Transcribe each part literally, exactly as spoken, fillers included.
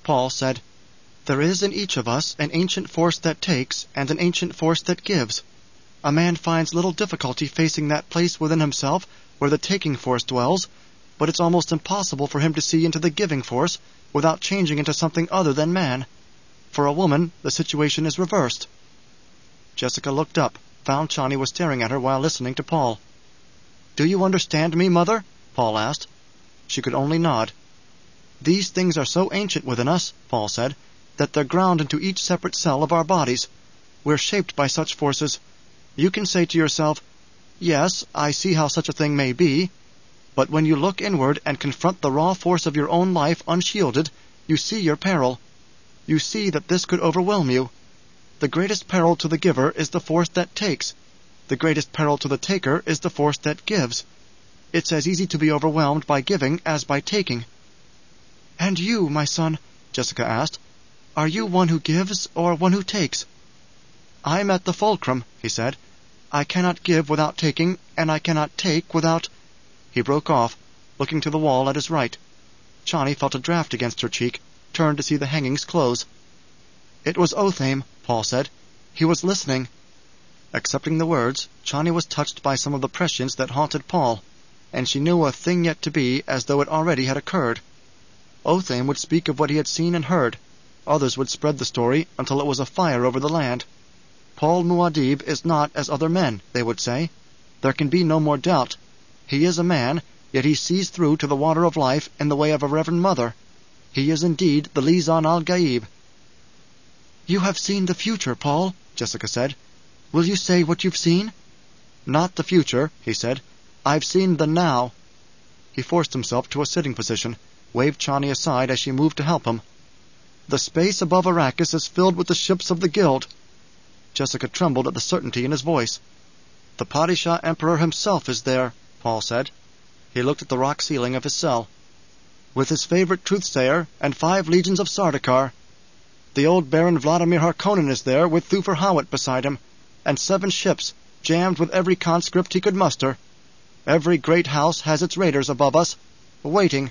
Paul said, "There is in each of us an ancient force that takes and an ancient force that gives. A man finds little difficulty facing that place within himself where the taking force dwells, but it's almost impossible for him to see into the giving force without changing into something other than man. For a woman, the situation is reversed." Jessica looked up, found Chani was staring at her while listening to Paul. "Do you understand me, Mother?" Paul asked. She could only nod. "These things are so ancient within us," Paul said, "that they're ground into each separate cell of our bodies. We're shaped by such forces. You can say to yourself, 'Yes, I see how such a thing may be,' but when you look inward and confront the raw force of your own life unshielded, you see your peril. You see that this could overwhelm you. The greatest peril to the giver is the force that takes. The greatest peril to the taker is the force that gives. It's as easy to be overwhelmed by giving as by taking." "And you, my son," Jessica asked, "are you one who gives or one who takes?" "I'm at the fulcrum," he said. "I cannot give without taking, and I cannot take without—" He broke off, looking to the wall at his right. Chani felt a draft against her cheek, turned to see the hangings close. "It was Othame," Paul said. "He was listening." Accepting the words, Chani was touched by some of the prescience that haunted Paul, and she knew a thing yet to be as though it already had occurred. Othame would speak of what he had seen and heard. Others would spread the story until it was a fire over the land. "Paul Muad'Dib is not as other men," they would say. "There can be no more doubt. He is a man, yet he sees through to the water of life in the way of a Reverend Mother. He is indeed the Lisan al-Gaib." "You have seen the future, Paul," Jessica said. "Will you say what you've seen?" "Not the future," he said. "I've seen the now." He forced himself to a sitting position, waved Chani aside as she moved to help him. "The space above Arrakis is filled with the ships of the Guild." Jessica trembled at the certainty in his voice. "The Padishah Emperor himself is there," Paul said. He looked at the rock ceiling of his cell. "With his favorite truthsayer and five legions of Sardaukar. The old Baron Vladimir Harkonnen is there with Thufir Hawat beside him, and seven ships, jammed with every conscript he could muster. Every great house has its raiders above us, waiting."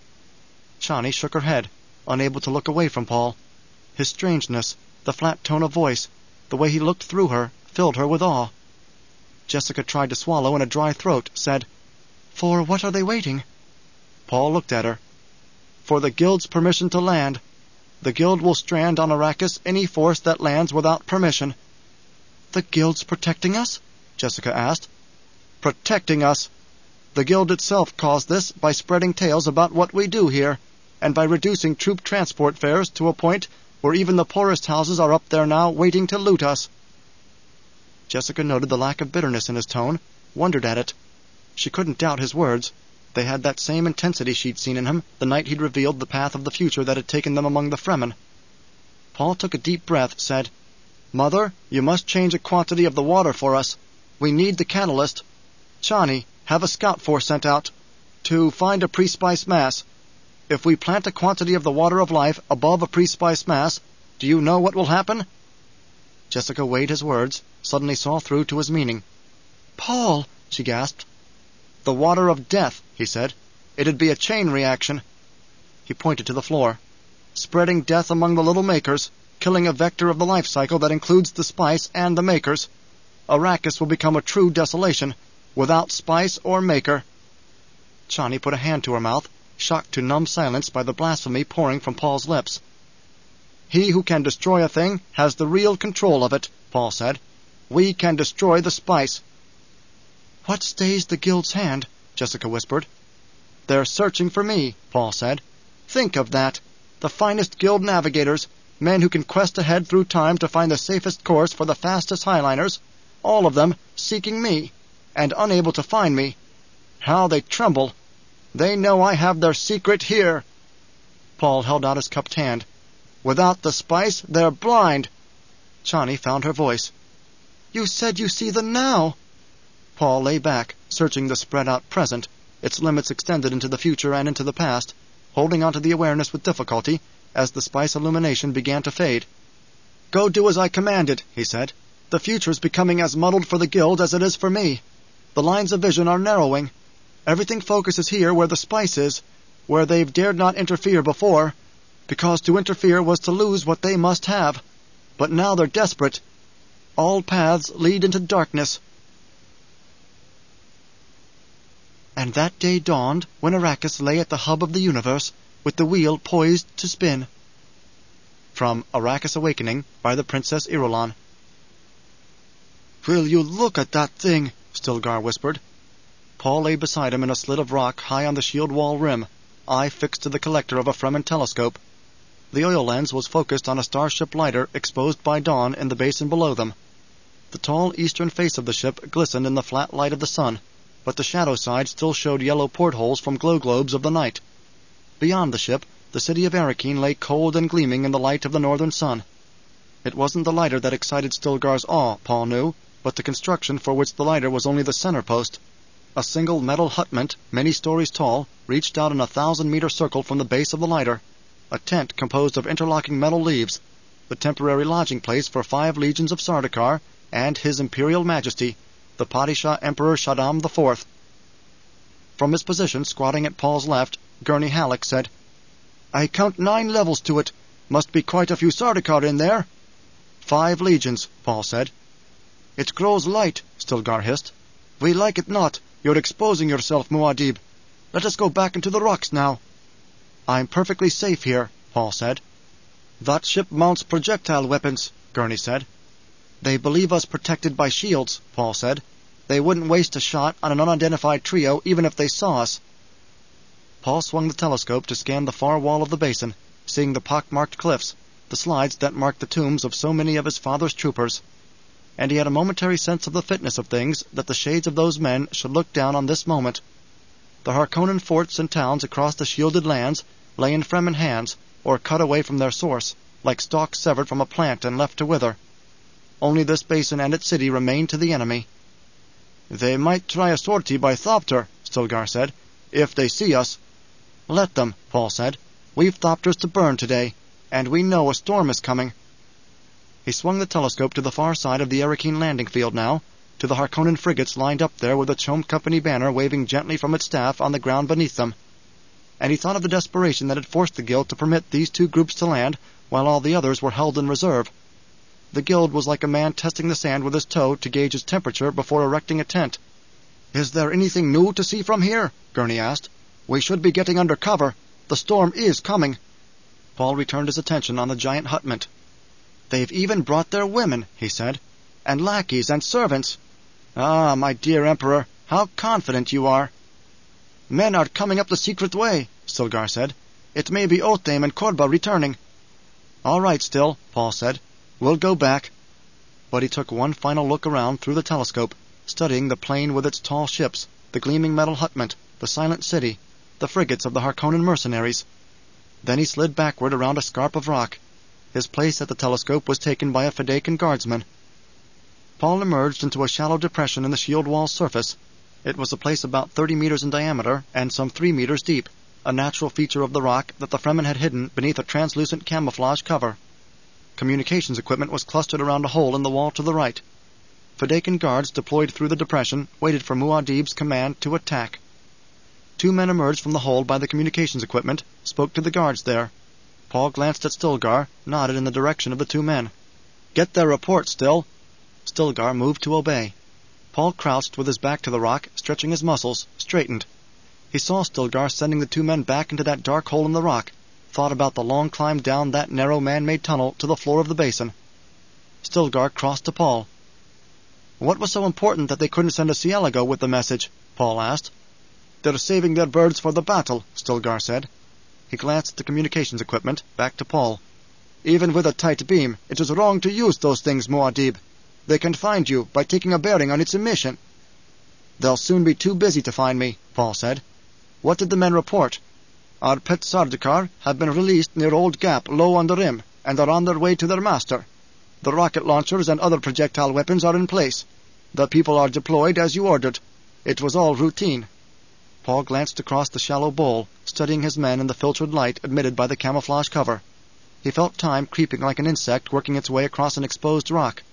Chani shook her head, unable to look away from Paul. His strangeness, the flat tone of voice, the way he looked through her, filled her with awe. Jessica tried to swallow in a dry throat, said, "For what are they waiting?" Paul looked at her. "For the Guild's permission to land. The Guild will strand on Arrakis any force that lands without permission." "The Guild's protecting us?" Jessica asked. "Protecting us. The Guild itself caused this by spreading tales about what we do here, and by reducing troop transport fares to a point where even the poorest houses are up there now waiting to loot us." Jessica noted the lack of bitterness in his tone, wondered at it. She couldn't doubt his words. They had that same intensity she'd seen in him the night he'd revealed the path of the future that had taken them among the Fremen. Paul took a deep breath, said, "Mother, you must change a quantity of the water for us. We need the catalyst. Chani, have a scout force sent out to find a pre-spice mass. If we plant a quantity of the water of life above a pre-spice mass, do you know what will happen?" Jessica weighed his words, suddenly saw through to his meaning. "Paul!" she gasped. "The water of death," he said. "It'd be a chain reaction." He pointed to the floor. "Spreading death among the little makers, killing a vector of the life cycle that includes the spice and the makers. Arrakis will become a true desolation, without spice or maker." Chani put a hand to her mouth, shocked to numb silence by the blasphemy pouring from Paul's lips. "He who can destroy a thing has the real control of it," Paul said. "We can destroy the spice." "What stays the Guild's hand?" Jessica whispered. "They're searching for me," Paul said. "Think of that. The finest Guild navigators, men who can quest ahead through time to find the safest course for the fastest highliners, all of them seeking me, and unable to find me. How they tremble! They know I have their secret here." Paul held out his cupped hand. "Without the spice, they're blind." Chani found her voice. "You said you see the now." Paul lay back, searching the spread-out present, its limits extended into the future and into the past, holding on to the awareness with difficulty as the spice illumination began to fade. "Go do as I commanded," he said. "The future's becoming as muddled for the Guild as it is for me. The lines of vision are narrowing. Everything focuses here where the spice is, where they've dared not interfere before. because to interfere was to lose what they must have. But now they're desperate. All paths lead into darkness. And that day dawned when Arrakis lay at the hub of the universe, with the wheel poised to spin. From Arrakis Awakening by the Princess Irulan. "Will you look at that thing?" Stilgar whispered. Paul lay beside him in a slit of rock high on the shield wall rim, eye fixed to the collector of a Fremen telescope. The oil lens was focused on a starship lighter exposed by dawn in the basin below them. The tall eastern face of the ship glistened in the flat light of the sun, but the shadow side still showed yellow portholes from glow globes of the night. Beyond the ship, the city of Arrakeen lay cold and gleaming in the light of the northern sun. It wasn't the lighter that excited Stilgar's awe, Paul knew, but the construction for which the lighter was only the center post. A single metal hutment, many stories tall, reached out in a thousand-meter circle from the base of the lighter, a tent composed of interlocking metal leaves, the temporary lodging place for five legions of Sardaukar and His Imperial Majesty, the Padishah Emperor Shaddam the Fourth. From his position, squatting at Paul's left, Gurney Halleck said, "I count nine levels to it. Must be quite a few Sardaukar in there." "Five legions," Paul said. "It grows light," Stilgar hissed. "We like it not. You're exposing yourself, Muad'Dib. Let us go back into the rocks now." "I'm perfectly safe here," Paul said. "That ship mounts projectile weapons," Gurney said. "They believe us protected by shields," Paul said. "They wouldn't waste a shot on an unidentified trio even if they saw us." Paul swung the telescope to scan the far wall of the basin, seeing the pock-marked cliffs, the slides that marked the tombs of so many of his father's troopers. And he had a momentary sense of the fitness of things that the shades of those men should look down on this moment. The Harkonnen forts and towns across the shielded lands lay in Fremen hands, or cut away from their source, like stalks severed from a plant and left to wither. Only this basin and its city remained to the enemy. "They might try a sortie by Thopter," Stilgar said, "if they see us." "Let them," Paul said. "We've Thopters to burn today, and we know a storm is coming." He swung the telescope to the far side of the Arrakeen landing field now, to the Harkonnen frigates lined up there with the Chom Company banner waving gently from its staff on the ground beneath them. And he thought of the desperation that had forced the Guild to permit these two groups to land, while all the others were held in reserve. The Guild was like a man testing the sand with his toe to gauge its temperature before erecting a tent. "Is there anything new to see from here?" Gurney asked. "We should be getting under cover. The storm is coming." Paul returned his attention on the giant hutment. "They've even brought their women," he said, "and lackeys and servants. Ah, my dear Emperor, how confident you are." "Men are coming up the secret way," Stilgar said. "It may be Otheym and Korba returning." "All right, Still," Paul said. "We'll go back." But he took one final look around through the telescope, studying the plain with its tall ships, the gleaming metal hutment, the silent city, the frigates of the Harkonnen mercenaries. Then he slid backward around a scarp of rock. His place at the telescope was taken by a Fedaykin guardsman. Paul emerged into a shallow depression in the shield wall's surface. It was a place about thirty meters in diameter and some three meters deep, a natural feature of the rock that the Fremen had hidden beneath a translucent camouflage cover. Communications equipment was clustered around a hole in the wall to the right. Fedaykin guards deployed through the depression waited for Muad'Dib's command to attack. Two men emerged from the hole by the communications equipment, spoke to the guards there. Paul glanced at Stilgar, nodded in the direction of the two men. "Get their report, Still." Stilgar moved to obey. Paul crouched with his back to the rock, stretching his muscles, straightened. He saw Stilgar sending the two men back into that dark hole in the rock, thought about the long climb down that narrow man-made tunnel to the floor of the basin. Stilgar crossed to Paul. "What was so important that they couldn't send a Cielago with the message?" Paul asked. "They're saving their birds for the battle," Stilgar said. He glanced at the communications equipment, back to Paul. "Even with a tight beam, it is wrong to use those things, Muad'Dib. They can find you by taking a bearing on its emission." "They'll soon be too busy to find me," Paul said. "What did the men report?" "Our pet Sardaukar have been released near Old Gap, low on the rim, and are on their way to their master. The rocket launchers and other projectile weapons are in place. The people are deployed as you ordered. It was all routine." Paul glanced across the shallow bowl, studying his men in the filtered light admitted by the camouflage cover. He felt time creeping like an insect working its way across an exposed rock.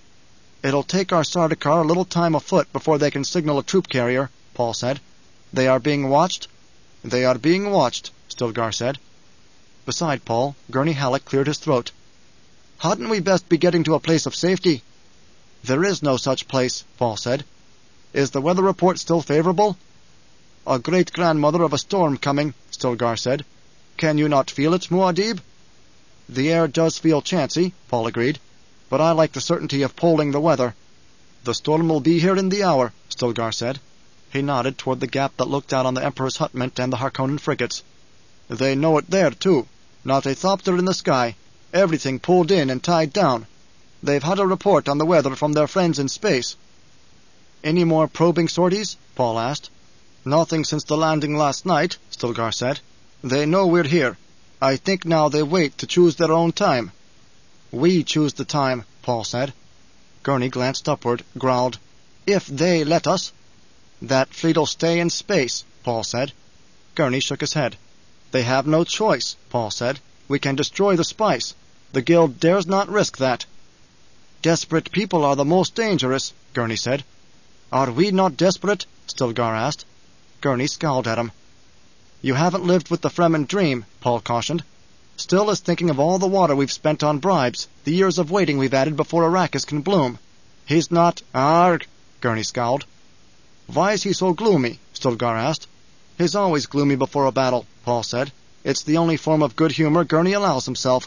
"It'll take our Sardaukar a little time afoot before they can signal a troop carrier," Paul said. "They are being watched?" "They are being watched," Stilgar said. Beside Paul, Gurney Halleck cleared his throat. "Hadn't we best be getting to a place of safety?" "There is no such place," Paul said. "Is the weather report still favorable?" "A great-grandmother of a storm coming," Stilgar said. "Can you not feel it, Muad'Dib?" "The air does feel chancy," Paul agreed, "but I like the certainty of polling the weather." "The storm will be here in the hour," Stilgar said. He nodded toward the gap that looked out on the Emperor's hutment and the Harkonnen frigates. "They know it there, too. Not a thopter in the sky. Everything pulled in and tied down. They've had a report on the weather from their friends in space." "Any more probing sorties?" Paul asked. "Nothing since the landing last night," Stilgar said. "They know we're here. I think now they wait to choose their own time." "We choose the time," Paul said. Gurney glanced upward, growled, "If they let us." "That fleet'll stay in space," Paul said. Gurney shook his head. "They have no choice," Paul said. "We can destroy the spice. The Guild dares not risk that." "Desperate people are the most dangerous," Gurney said. "Are we not desperate?" Stilgar asked. Gurney scowled at him. "You haven't lived with the Fremen dream," Paul cautioned. "Still is thinking of all the water we've spent on bribes, the years of waiting we've added before Arrakis can bloom. He's not—" "Arg!" Gurney scowled. "Why is he so gloomy?" Stilgar asked. "He's always gloomy before a battle," Paul said. "It's the only form of good humor Gurney allows himself."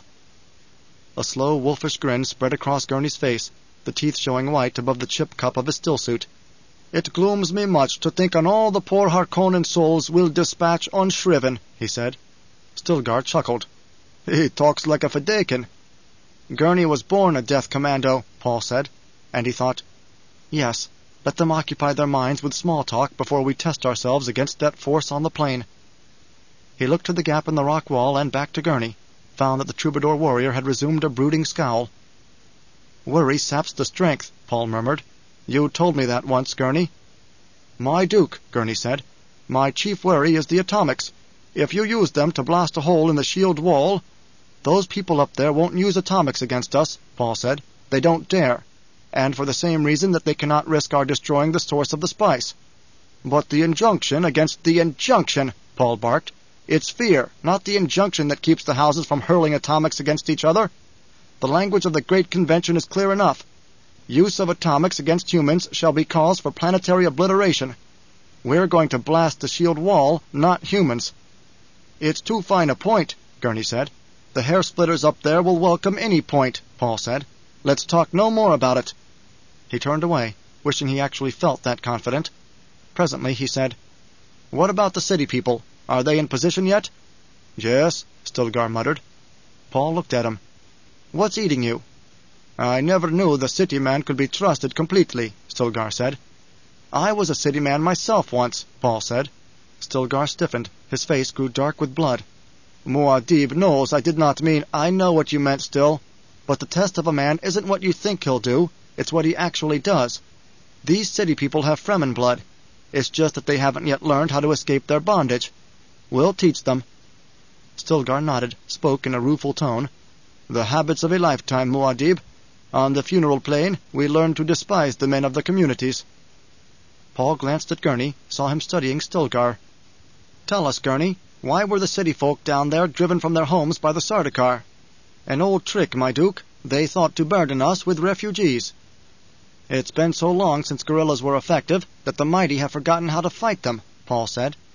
A slow, wolfish grin spread across Gurney's face, the teeth showing white above the chip cup of his stillsuit. "It glooms me much to think on all the poor Harkonnen souls we'll dispatch unshriven," he said. Stilgar chuckled. "He talks like a Fedaykin." "Gurney was born a death commando," Paul said, and he thought, "Yes, let them occupy their minds with small talk before we test ourselves against that force on the plain." He looked to the gap in the rock wall and back to Gurney, found that the troubadour warrior had resumed a brooding scowl. "Worry saps the strength," Paul murmured. "You told me that once, Gurney." "My Duke," Gurney said, "my chief worry is the atomics. If you use them to blast a hole in the shield wall—" "Those people up there won't use atomics against us," Paul said. "They don't dare. And for the same reason that they cannot risk our destroying the source of the spice." "But the injunction against the injunction," Paul barked. "It's fear, not the injunction, that keeps the houses from hurling atomics against each other. The language of the Great Convention is clear enough. Use of atomics against humans shall be cause for planetary obliteration. We're going to blast the shield wall, not humans." "It's too fine a point," Gurney said. "The hair-splitters up there will welcome any point," Paul said. "Let's talk no more about it." He turned away, wishing he actually felt that confident. Presently he said, "What about the city people? Are they in position yet?" "Yes," Stilgar muttered. Paul looked at him. "What's eating you?" "I never knew the city man could be trusted completely," Stilgar said. "I was a city man myself once," Paul said. Stilgar stiffened. His face grew dark with blood. "Muad'Dib knows I did not mean—" "I know what you meant, Still. But the test of a man isn't what you think he'll do. It's what he actually does. These city people have Fremen blood. It's just that they haven't yet learned how to escape their bondage. We'll teach them." Stilgar nodded, spoke in a rueful tone. "The habits of a lifetime, Muad'Dib. On the funeral plain, we learn to despise the men of the communities." Paul glanced at Gurney, saw him studying Stilgar. "Tell us, Gurney, why were the city folk down there driven from their homes by the Sardaukar?" "An old trick, my Duke. They thought to burden us with refugees." "It's been so long since guerrillas were effective that the mighty have forgotten how to fight them," Paul said.